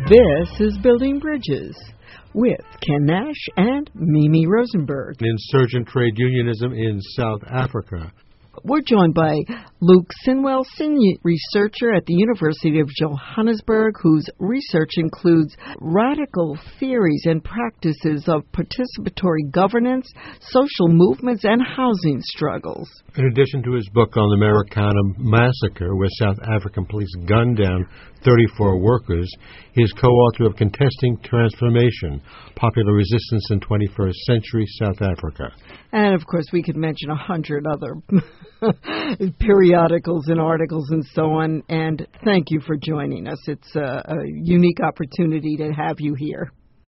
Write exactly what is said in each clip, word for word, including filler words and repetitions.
This is Building Bridges with Ken Nash and Mimi Rosenberg. Insurgent trade unionism in South Africa. We're joined by Luke Sinwell, senior researcher at the University of Johannesburg, whose research includes radical theories and practices of participatory governance, social movements, and housing struggles. In addition to his book on the Marikana Massacre, where South African police gunned down thirty-four workers, he is co-author of Contesting Transformation, Popular Resistance in twenty-first Century South Africa. And, of course, we could mention a hundred other periodicals and articles and so on. And thank you for joining us. It's a, a unique opportunity to have you here.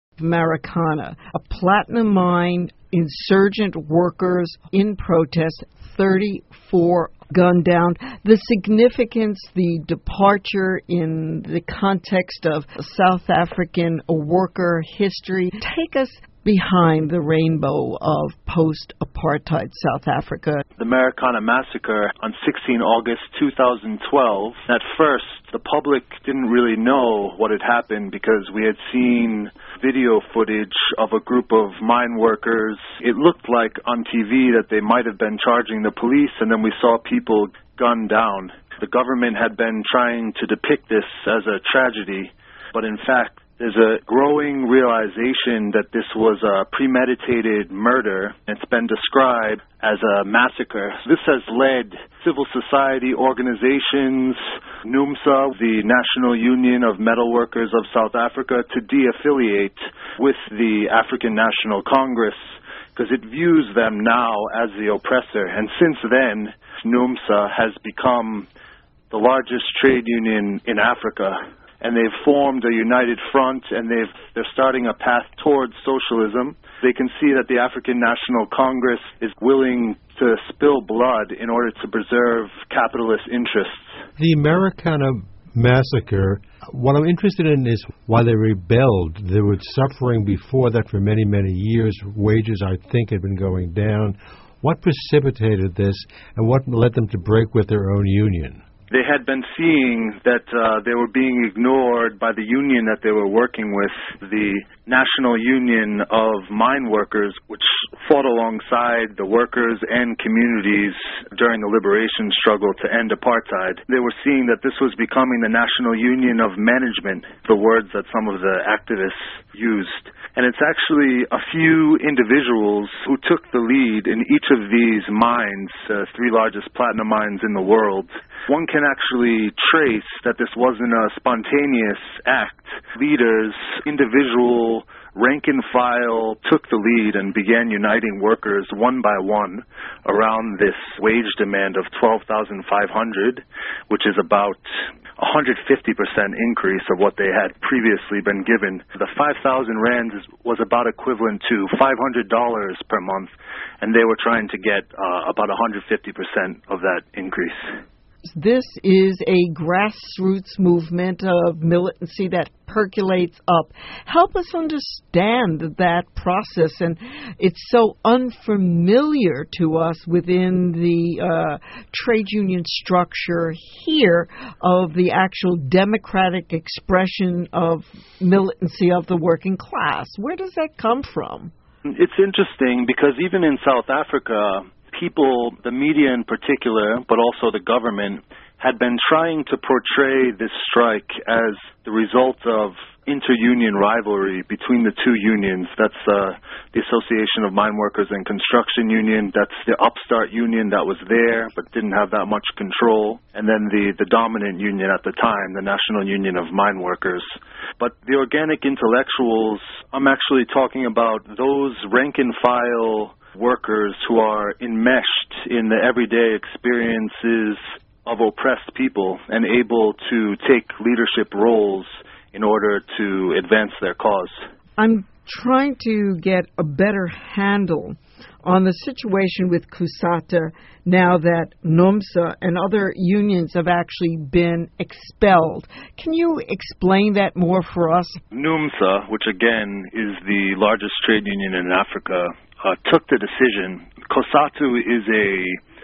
Marikana, a platinum mine, insurgent workers in protest, thirty-four gunned down. The significance, the departure in the context of South African worker history. Take us behind the rainbow of post-apartheid South Africa. The Marikana Massacre on the sixteenth of August two thousand twelve. At first, the public didn't really know what had happened because we had seen video footage of a group of mine workers. It looked like on T V that they might have been charging the police, and then we saw people gunned down. The government had been trying to depict this as a tragedy, but in fact, there's a growing realization that this was a premeditated murder. It's been described as a massacre. This has led civil society organizations, NUMSA, the National Union of Metal Workers of South Africa, to de-affiliate with the African National Congress because it views them now as the oppressor. And since then, NUMSA has become the largest trade union in Africa. And they've formed a united front, and they've, they're starting a path towards socialism. They can see that the African National Congress is willing to spill blood in order to preserve capitalist interests. The Marikana Massacre, what I'm interested in is why they rebelled. There was suffering before that for many, many years. Wages, I think, had been going down. What precipitated this, and what led them to break with their own union? They had been seeing that uh, they were being ignored by the union that they were working with, the National Union of Mine Workers, which fought alongside the workers and communities during the liberation struggle to end apartheid. They were seeing that this was becoming the National Union of Management, the words that some of the activists used. And it's actually a few individuals who took the lead in each of these mines, uh, three largest platinum mines in the world. One can actually trace that this wasn't a spontaneous act. Leaders, individual, rank and file took the lead and began uniting workers one by one around this wage demand of twelve thousand five hundred dollars, which is about one hundred fifty percent increase of what they had previously been given. The five thousand rands was about equivalent to five hundred dollars per month, and they were trying to get uh, about one hundred fifty percent of that increase. This is a grassroots movement of militancy that percolates up. Help us understand that process, and it's so unfamiliar to us within the uh, trade union structure here of the actual democratic expression of militancy of the working class. Where does that come from? It's interesting because even in South Africa, people, the media in particular, but also the government, had been trying to portray this strike as the result of inter-union rivalry between the two unions. That's uh, the Association of Mine Workers and Construction Union. That's the upstart union that was there but didn't have that much control. And then the, the dominant union at the time, the National Union of Mine Workers. But the organic intellectuals, I'm actually talking about those rank-and-file workers who are enmeshed in the everyday experiences of oppressed people and able to take leadership roles in order to advance their cause. I'm trying to get a better handle on the situation with COSATU now that NUMSA and other unions have actually been expelled. Can you explain that more for us? NUMSA, which again is the largest trade union in Africa, uh, took the decision. COSATU is a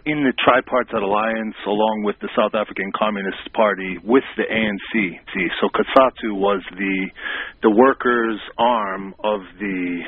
in the Tripartite Alliance along with the South African Communist Party with the A N C. So COSATU was the the workers' arm of the,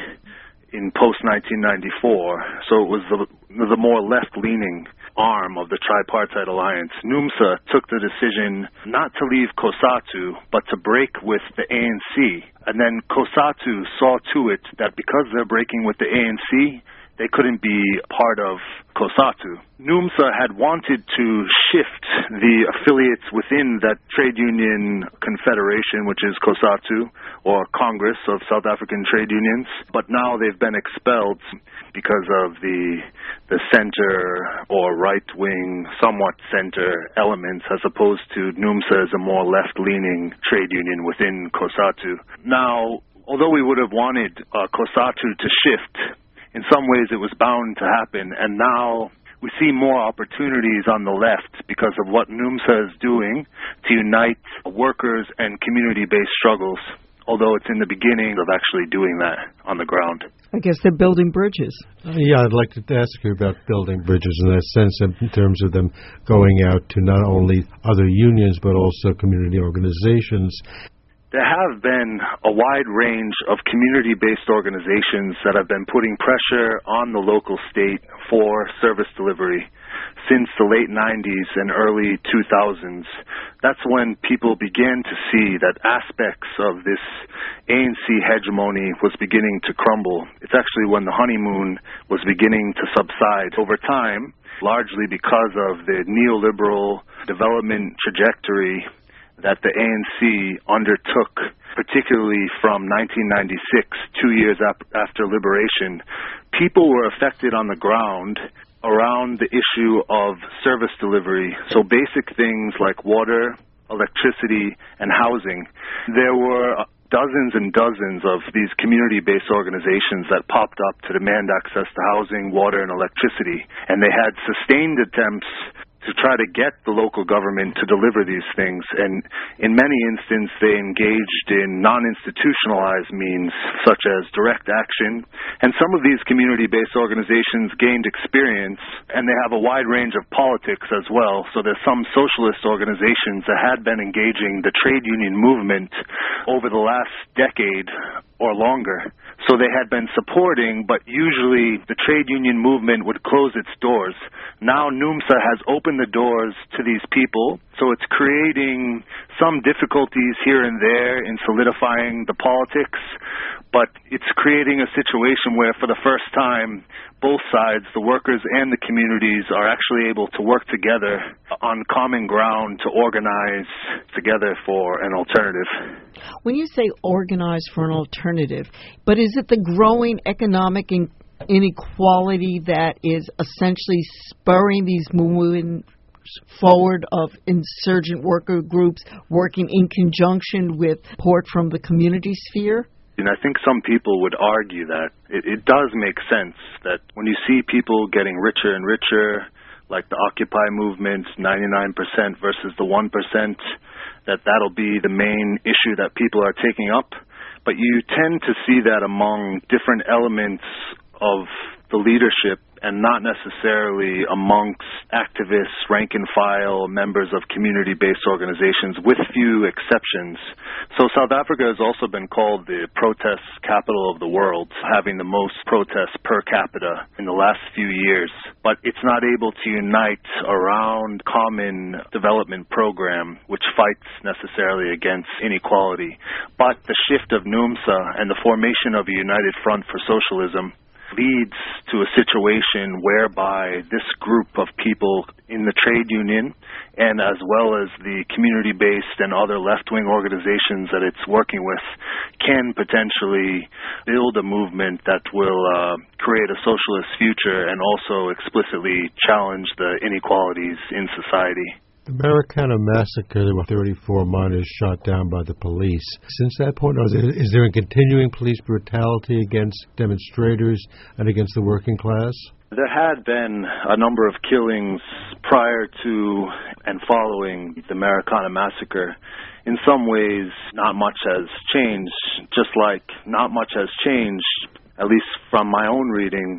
in post nineteen ninety-four, so it was the, the more left-leaning arm of the Tripartite Alliance. NUMSA took the decision not to leave COSATU, but to break with the A N C. And then COSATU saw to it that because they're breaking with the A N C, they couldn't be part of COSATU. NUMSA had wanted to shift the affiliates within that trade union confederation, which is COSATU, or Congress of South African Trade Unions, but now they've been expelled because of the the center or right-wing, somewhat center elements, as opposed to NUMSA as a more left-leaning trade union within COSATU. Now, although we would have wanted uh, COSATU to shift, in some ways it was bound to happen, and now we see more opportunities on the left because of what NUMSA is doing to unite workers and community-based struggles, although it's in the beginning of actually doing that on the ground. I guess they're building bridges. Uh, yeah, I'd like to ask you about building bridges in that sense, in terms of them going out to not only other unions but also community organizations. There have been a wide range of community-based organizations that have been putting pressure on the local state for service delivery since the late nineties and early two thousands. That's when people began to see that aspects of this A N C hegemony was beginning to crumble. It's actually when the honeymoon was beginning to subside over time, largely because of the neoliberal development trajectory that the A N C undertook, particularly from nineteen ninety-six, two years ap- after liberation. People were affected on the ground around the issue of service delivery, so basic things like water, electricity, and housing. There were dozens and dozens of these community-based organizations that popped up to demand access to housing, water, and electricity, and they had sustained attempts to try to get the local government to deliver these things. And in many instances, they engaged in non-institutionalized means, such as direct action. And some of these community-based organizations gained experience, and they have a wide range of politics as well. So there's some socialist organizations that had been engaging the trade union movement over the last decade or longer. So they had been supporting, but usually the trade union movement would close its doors. Now NUMSA has opened the doors to these people, so it's creating some difficulties here and there in solidifying the politics, but it's creating a situation where for the first time, both sides, the workers and the communities, are actually able to work together on common ground to organize together for an alternative. When you say organize for an alternative, but is it the growing economic in- inequality that is essentially spurring these movements forward of insurgent worker groups working in conjunction with support from the community sphere? And I think some people would argue that it, it does make sense that when you see people getting richer and richer, like the Occupy movement, ninety-nine percent versus the one percent, that that'll be the main issue that people are taking up. But you tend to see that among different elements of the leadership and not necessarily amongst activists, rank-and-file members of community-based organizations, with few exceptions. So South Africa has also been called the protest capital of the world, having the most protests per capita in the last few years. But it's not able to unite around common development program, which fights necessarily against inequality. But the shift of NUMSA and the formation of a United Front for Socialism leads to a situation whereby this group of people in the trade union, and as well as the community-based and other left-wing organizations that it's working with, can potentially build a movement that will uh, create a socialist future and also explicitly challenge the inequalities in society. The Marikana massacre, there were thirty-four miners shot down by the police. Since that point, is there a continuing police brutality against demonstrators and against the working class? There had been a number of killings prior to and following the Marikana massacre. In some ways, not much has changed, just like not much has changed, at least from my own reading,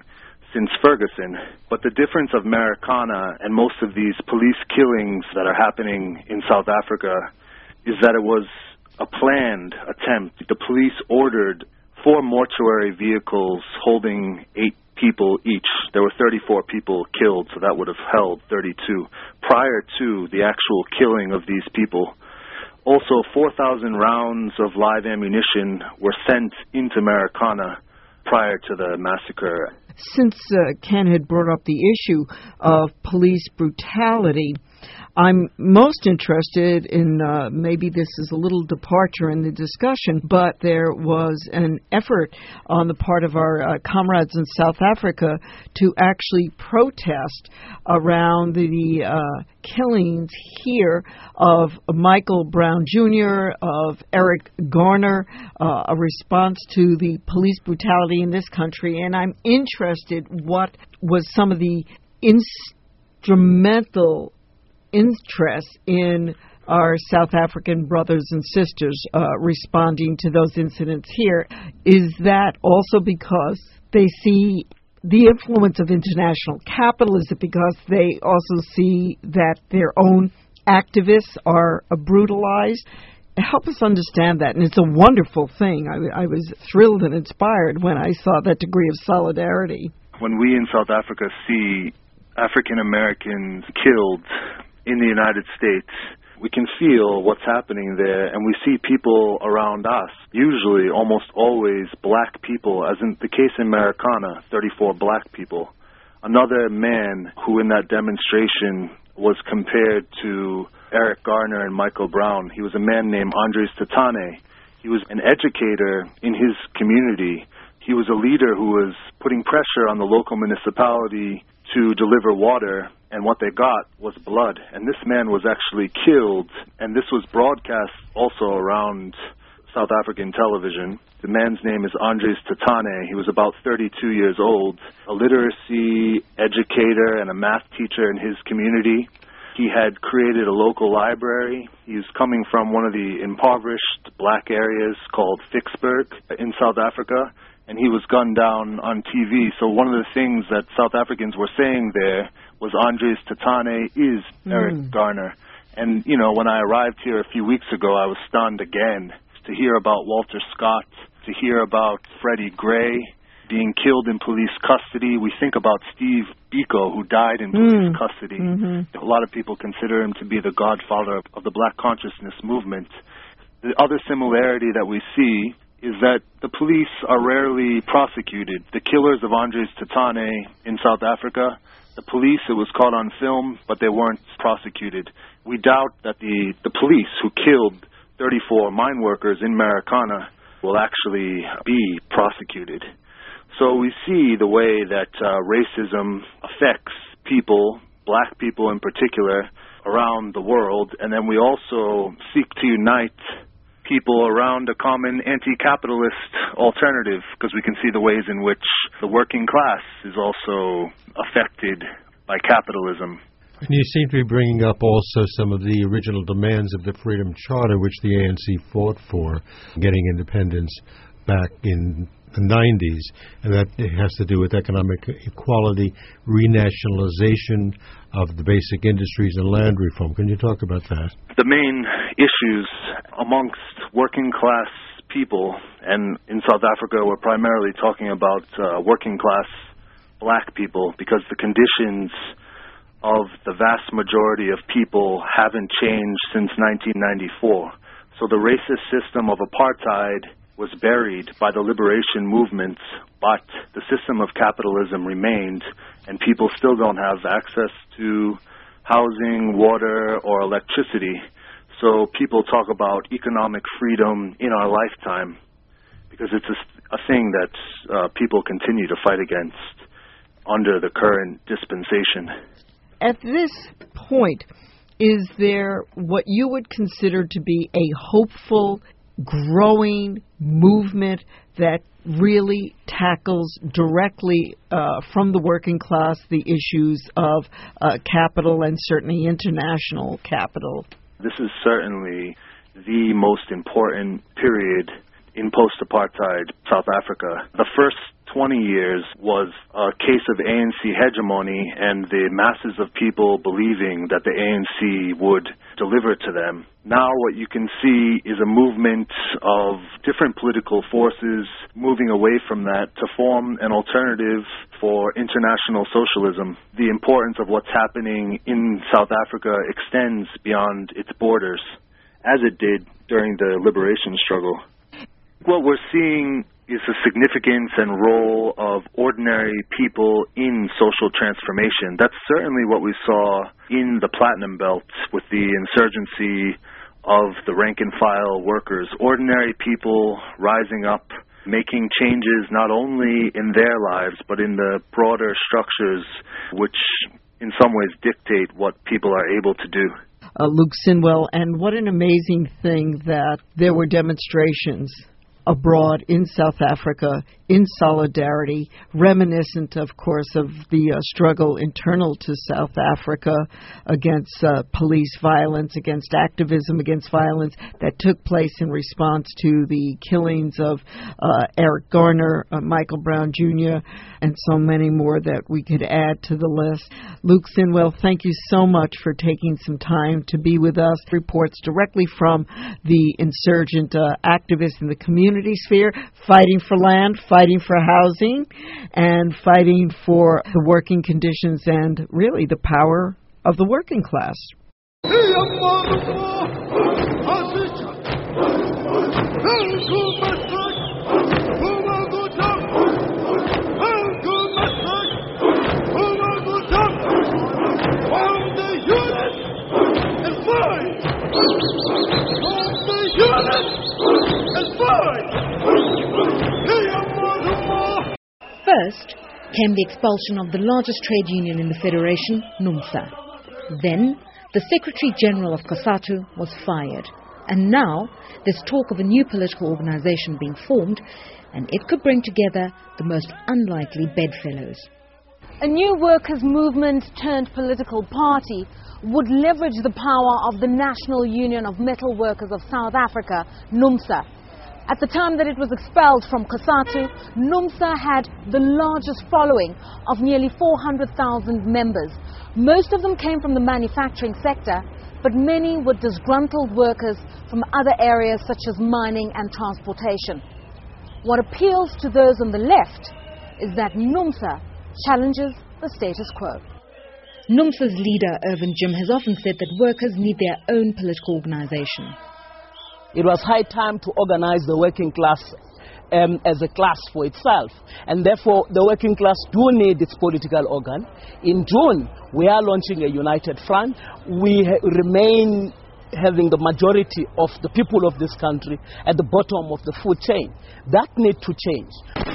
since Ferguson. But the difference of Marikana and most of these police killings that are happening in South Africa is that it was a planned attempt. The police ordered four mortuary vehicles holding eight people each. There were thirty-four people killed, so that would have held thirty-two prior to the actual killing of these people. Also, four thousand rounds of live ammunition were sent into Marikana prior to the massacre. Since uh, Ken had brought up the issue of police brutality, I'm most interested in, uh, maybe this is a little departure in the discussion, but there was an effort on the part of our uh, comrades in South Africa to actually protest around the uh, killings here of Michael Brown Junior, of Eric Garner, uh, a response to the police brutality in this country. And I'm interested what was some of the instrumental interest in our South African brothers and sisters uh, responding to those incidents here. Is that also because they see the influence of international capital? Is it because they also see that their own activists are uh, brutalized? Help us understand that. And it's a wonderful thing. I, I was thrilled and inspired when I saw that degree of solidarity. When we in South Africa see African Americans killed in the United States, we can feel what's happening there, and we see people around us, usually almost always black people, as in the case in Marikana, thirty-four black people. Another man who in that demonstration was compared to Eric Garner and Michael Brown, he was a man named Andres Tatane. He was an educator in his community. He was a leader who was putting pressure on the local municipality to deliver water, and what they got was blood. And this man was actually killed, and this was broadcast also around South African television. The man's name is Andres Tatane. He was about thirty-two years old, a literacy educator and a math teacher in his community. He had created a local library. He was coming from one of the impoverished black areas called Vicksburg in South Africa, and he was gunned down on T V. So one of the things that South Africans were saying there was Andres Tatane is mm. Eric Garner. And, you know, when I arrived here a few weeks ago, I was stunned again to hear about Walter Scott, to hear about Freddie Gray being killed in police custody. We think about Steve Biko, who died in police mm. custody. Mm-hmm. A lot of people consider him to be the godfather of the Black consciousness movement. The other similarity that we see is that the police are rarely prosecuted. The killers of Andres Tatane in South Africa, the police, it was caught on film, but they weren't prosecuted. We doubt that the, the police who killed thirty-four mine workers in Marikana will actually be prosecuted. So we see the way that uh, racism affects people, black people in particular, around the world, and then we also seek to unite people around a common anti-capitalist alternative, because we can see the ways in which the working class is also affected by capitalism. And you seem to be bringing up also some of the original demands of the Freedom Charter, which the A N C fought for, getting independence back in the nineties, and that has to do with economic equality, renationalization of the basic industries, and land reform. Can you talk about that? The main issues amongst working class people, and in South Africa we're primarily talking about uh, working class black people, because the conditions of the vast majority of people haven't changed since nineteen ninety-four. So the racist system of apartheid was buried by the liberation movements, but the system of capitalism remained, and people still don't have access to housing, water, or electricity. So people talk about economic freedom in our lifetime, because it's a, a thing that uh, people continue to fight against under the current dispensation. At this point, is there what you would consider to be a hopeful, growing movement that really tackles directly uh, from the working class the issues of uh, capital, and certainly international capital? This is certainly the most important period in post-apartheid South Africa. The first twenty years was a case of A N C hegemony and the masses of people believing that the A N C would deliver to them. Now what you can see is a movement of different political forces moving away from that to form an alternative for international socialism. The importance of what's happening in South Africa extends beyond its borders, as it did during the liberation struggle. What we're seeing is the significance and role of ordinary people in social transformation. That's certainly what we saw in the Platinum Belt with the insurgency of the rank-and-file workers. Ordinary people rising up, making changes not only in their lives, but in the broader structures which in some ways dictate what people are able to do. Uh, Luke Sinwell, and what an amazing thing that there were demonstrations abroad in South Africa in solidarity, reminiscent, of course, of the uh, struggle internal to South Africa against uh, police violence, against activism, against violence that took place in response to the killings of uh, Eric Garner, uh, Michael Brown Junior, and so many more that we could add to the list. Luke Sinwell, thank you so much for taking some time to be with us. Reports directly from the insurgent uh, activists in the community sphere, fighting for land, fighting for housing, and fighting for the working conditions and really the power of the working class. First came the expulsion of the largest trade union in the Federation, NUMSA. Then, the Secretary-General of COSATU was fired. And now, there's talk of a new political organization being formed, and it could bring together the most unlikely bedfellows. A new workers' movement turned political party would leverage the power of the National Union of Metal Workers of South Africa, NUMSA. At the time that it was expelled from COSATU, NUMSA had the largest following of nearly four hundred thousand members. Most of them came from the manufacturing sector, but many were disgruntled workers from other areas such as mining and transportation. What appeals to those on the left is that NUMSA challenges the status quo. NUMSA's leader, Irvin Jim, has often said that workers need their own political organization. It was high time to organize the working class um, as a class for itself. And therefore, the working class do need its political organ. In June, we are launching a united front. We ha- remain having the majority of the people of this country at the bottom of the food chain. That needs to change.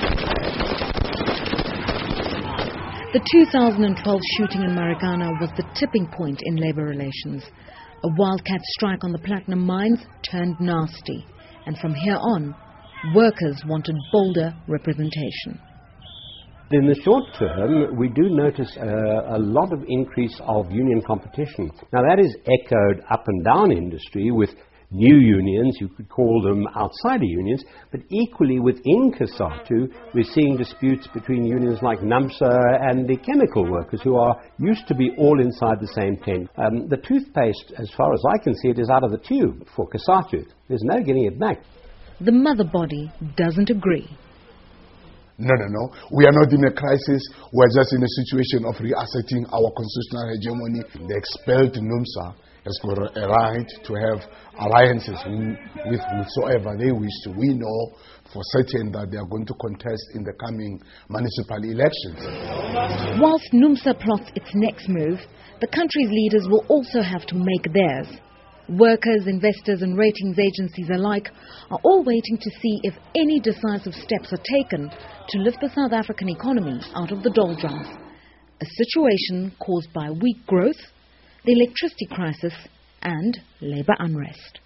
The two thousand twelve shooting in Marikana was the tipping point in labor relations. A wildcat strike on the platinum mines turned nasty, and from here on, workers wanted bolder representation. In the short term, we do notice uh, a lot of increase of union competition. Now that is echoed up and down industry with new unions, you could call them outsider unions, but equally within COSATU, we're seeing disputes between unions like NUMSA and the chemical workers who are used to be all inside the same tent. Um, the toothpaste, as far as I can see it, is out of the tube for COSATU. There's no getting it back. The mother body doesn't agree. No, no, no. We are not in a crisis. We're just in a situation of reasserting our constitutional hegemony. The expelled NUMSA has got a right to have alliances with whosoever they wish to. We know for certain that they are going to contest in the coming municipal elections. Whilst NUMSA plots its next move, the country's leaders will also have to make theirs. Workers, investors and ratings agencies alike are all waiting to see if any decisive steps are taken to lift the South African economy out of the doldrums. A situation caused by weak growth, the electricity crisis and labour unrest.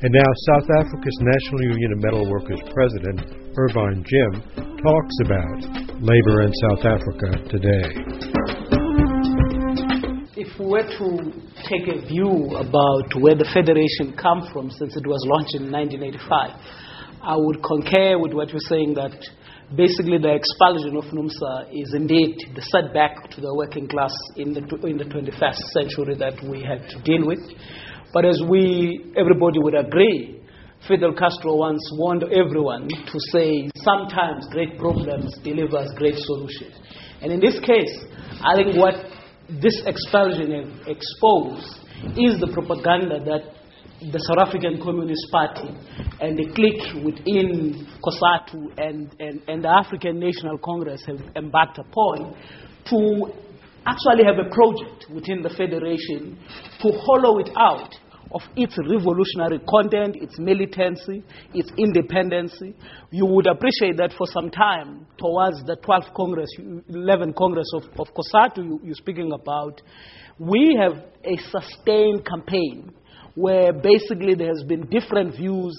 And now South Africa's National Union of Metal Workers President, Irvine Jim, talks about labor in South Africa today. If we were to take a view about where the Federation come from since it was launched in nineteen eighty-five, I would concur with what you're saying that basically the expulsion of NUMSA is indeed the setback to the working class in the, in the twenty-first century that we had to deal with. But as we, everybody would agree, Fidel Castro once warned everyone to say sometimes great problems delivers great solutions. And in this case, I think what this expulsion exposed is the propaganda that the South African Communist Party and the clique within COSATU and, and, and the African National Congress have embarked upon to actually have a project within the Federation to hollow it out of its revolutionary content, its militancy, its independency. You would appreciate that for some time, towards the twelfth Congress, eleventh Congress of, of COSATU you, you're speaking about, we have a sustained campaign where basically there has been different views,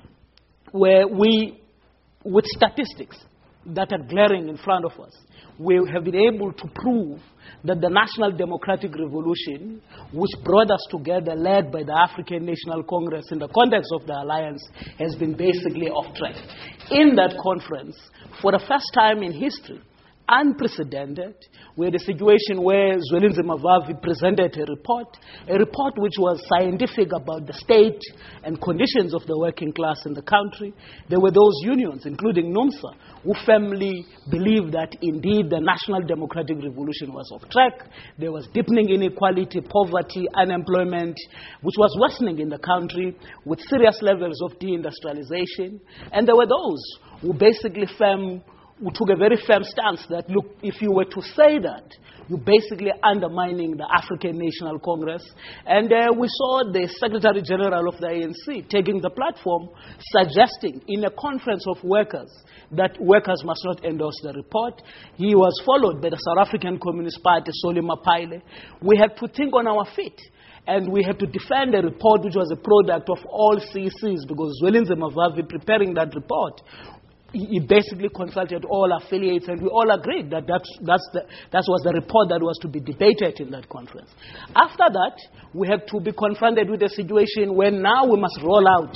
where we, with statistics that are glaring in front of us, we have been able to prove that the National Democratic Revolution, which brought us together, led by the African National Congress in the context of the alliance, has been basically off track. In that conference, for the first time in history, unprecedented, we had a situation where Zwelinzima Mavavi presented a report, a report which was scientific about the state and conditions of the working class in the country. There were those unions, including NUMSA, who firmly believed that indeed the National Democratic Revolution was off track. There was deepening inequality, poverty, unemployment, which was worsening in the country with serious levels of deindustrialization. And there were those who basically firm who took a very firm stance that, look, if you were to say that, you're basically undermining the African National Congress. And uh, we saw the Secretary General of the A N C taking the platform, suggesting in a conference of workers that workers must not endorse the report. He was followed by the South African Communist Party, Solly Mapaile. We had to think on our feet. And we had to defend a report which was a product of all C Cs, because Zwelinzima Mavavi, preparing that report, he basically consulted all affiliates, and we all agreed that that's, that's the, that was the report that was to be debated in that conference. After that, we had to be confronted with a situation where now we must roll out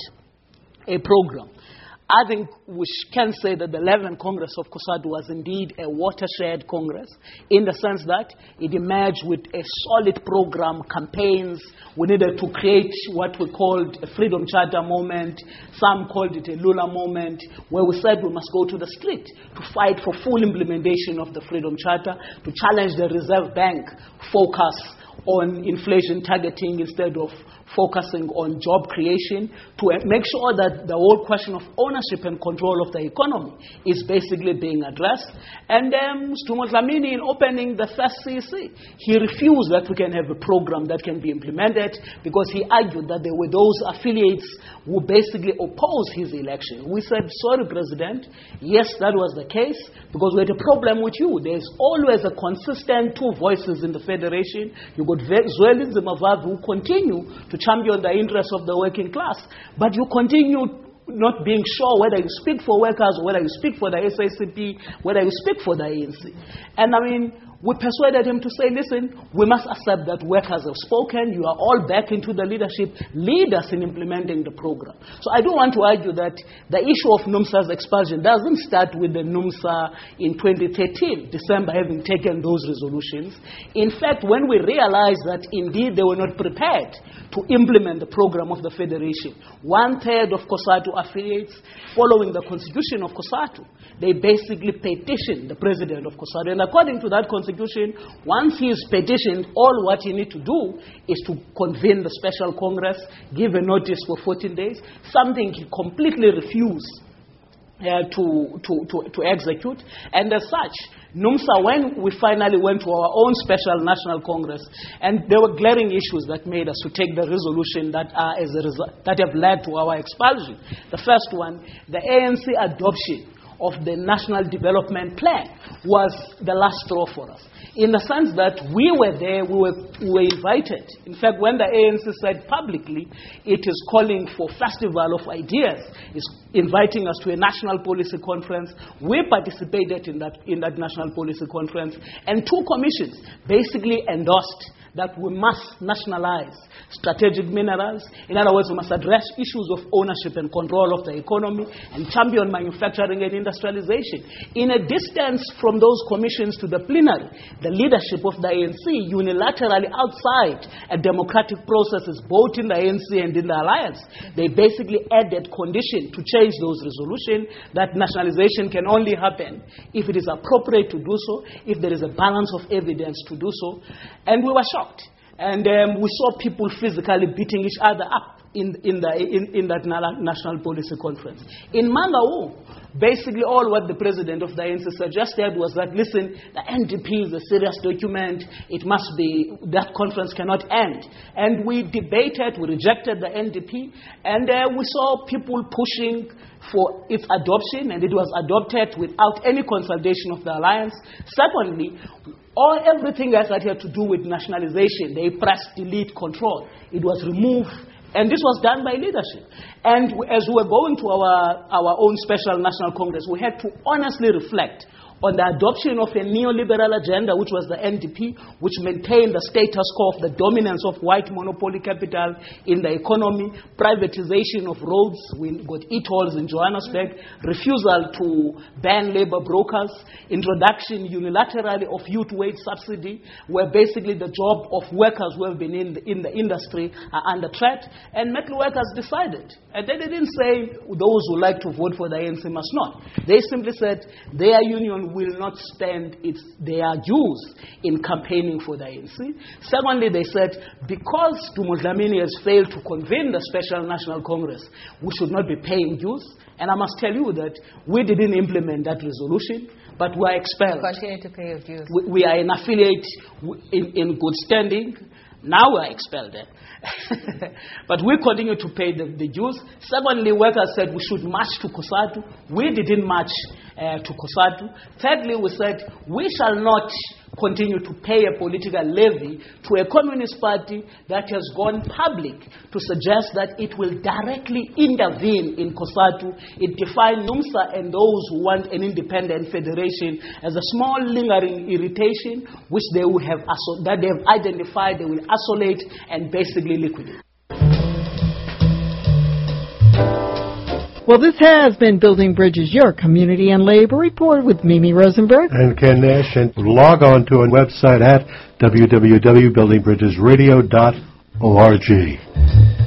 a program. I think we can say that the eleventh Congress of COSATU was indeed a watershed Congress, in the sense that it emerged with a solid program, campaigns. We needed to create what we called a Freedom Charter moment. Some called it a Lula moment, where we said we must go to the street to fight for full implementation of the Freedom Charter, to challenge the Reserve Bank focus on inflation targeting instead of focusing on job creation, to make sure that the whole question of ownership and control of the economy is basically being addressed. And then um, Stumo Dlamini, in opening the first C C, he refused that we can have a program that can be implemented, because he argued that there were those affiliates who basically opposed his election. We said, sorry, President, yes, that was the case, because we had a problem with you. There's always a consistent two voices in the Federation. You got Zwelinzima Mavavi, who continue to champion the interests of the working class, but you continue not being sure whether you speak for workers, or whether you speak for the S A C P, whether you speak for the A N C. And I mean, we persuaded him to say, listen, we must accept that workers have spoken, you are all back into the leadership, lead us in implementing the program. So I do want to argue that the issue of NUMSA's expulsion doesn't start with the NUMSA in twenty thirteen, December, having taken those resolutions. In fact, when we realized that indeed they were not prepared to implement the program of the Federation, one third of COSATU affiliates, following the constitution of COSATU, they basically petitioned the president of COSATU. And according to that constitution, once he is petitioned, all what you need to do is to convene the special Congress, give a notice for fourteen days, something he completely refused uh, to, to, to, to execute. And as such, NUMSA, when we finally went to our own special National Congress, and there were glaring issues that made us to take the resolution that are as a result, that have led to our expulsion. The first one, the A N C adoption of the National Development Plan was the last straw for us, in the sense that we were there, we were, we were invited. In fact, when the A N C said publicly it is calling for festival of ideas, is inviting us to a national policy conference, we participated in that, in that national policy conference, and two commissions basically endorsed that we must nationalize strategic minerals. In other words, we must address issues of ownership and control of the economy and champion manufacturing and industrialization. In a distance from those commissions to the plenary, the leadership of the A N C unilaterally, outside a democratic processes both in the A N C and in the alliance, they basically added condition to change those resolutions that nationalization can only happen if it is appropriate to do so, if there is a balance of evidence to do so. And we were shocked. And um, we saw people physically beating each other up in, in, the, in, in that national policy conference. In Mangaung, basically all what the president of the A N C suggested was that, listen, the N D P is a serious document. It must be, that conference cannot end. And we debated, we rejected the N D P, and uh, we saw people pushing for its adoption, and it was adopted without any consultation of the alliance. Secondly, all everything else that had to do with nationalization, they pressed delete control. It was removed, and this was done by leadership. And as we were going to our, our own special national congress, we had to honestly reflect on the adoption of a neoliberal agenda, which was the N D P, which maintained the status quo of the dominance of white monopoly capital in the economy, privatization of roads, we got e-tolls in Johannesburg, refusal to ban labor brokers, introduction unilaterally of youth wage subsidy, where basically the job of workers who have been in the, in the industry are under threat, and metal workers decided. And they didn't say those who like to vote for the A N C must not. They simply said their union will not spend its, their dues in campaigning for the A N C. Secondly, they said, because Dumo Dlamini has failed to convene the Special National Congress, we should not be paying dues. And I must tell you that we didn't implement that resolution, but we are expelled. Continue to pay your dues. We, we are an affiliate in, in good standing. Now we are expelled. But we continue to pay the, the dues. Secondly, workers said we should march to COSATU. We didn't march uh, to COSATU. Thirdly, we said we shall not continue to pay a political levy to a communist party that has gone public to suggest that it will directly intervene in COSATU. It defined NUMSA and those who want an independent federation as a small lingering irritation which they will have that they have identified, they will isolate and basically liquidate. Well, this has been Building Bridges, your community and labor report with Mimi Rosenberg and Ken Nash. And log on to our website at w w w dot building bridges radio dot org.